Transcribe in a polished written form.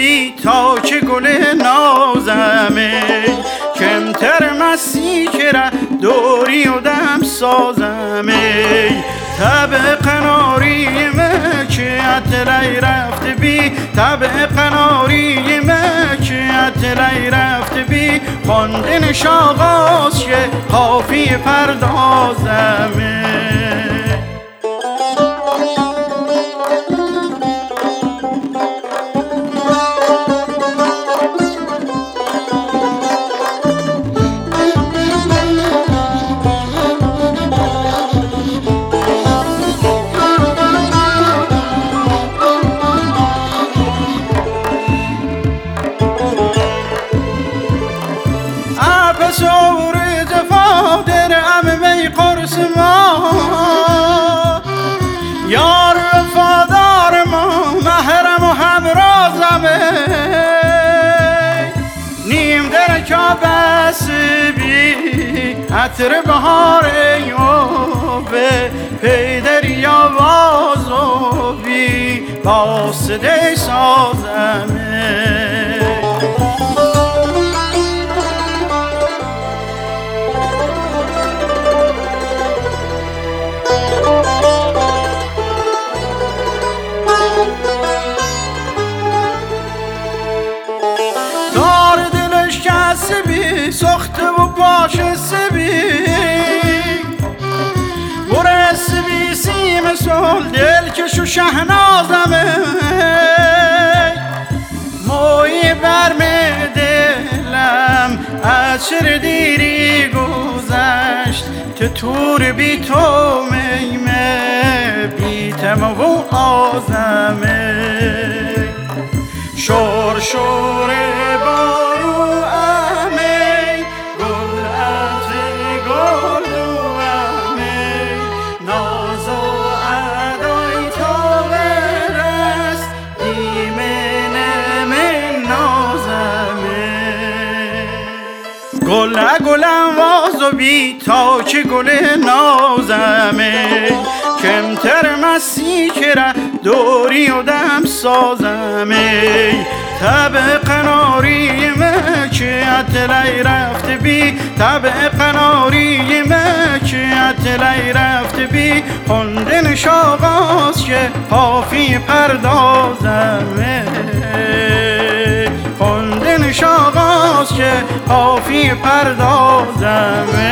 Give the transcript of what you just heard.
بی تا که گل نازمه کمتر مسی که را دوری و دم سازمه تب قناری مکیت لی رفت بی تب قناری مکیت لی رفت بی خواندن شاغاز که قافی پردازمه سور جفا درم می قرص ما یار وفادار ما محرم و همرازمه نیم درکا بس بی عطر بهار یوبه پیدری آواز و بی باسده سازمه سبی سخت و باش سبی برس بی سیم سال دل کشو شهنازمه موی برم دلم از شر دیری گذشت که تور بی تو میمه بی تم و آزمه شور شور بارو گلم واز و بی تا که گل نازمه کمتر مسی که را دوری و دم سازمه تب قناری مکیت لی رفت بی تب قناری مکیت لی رفت بی خوندن شاغاز که قافی پردازمه خوندن شاغاز که قافی پردازمه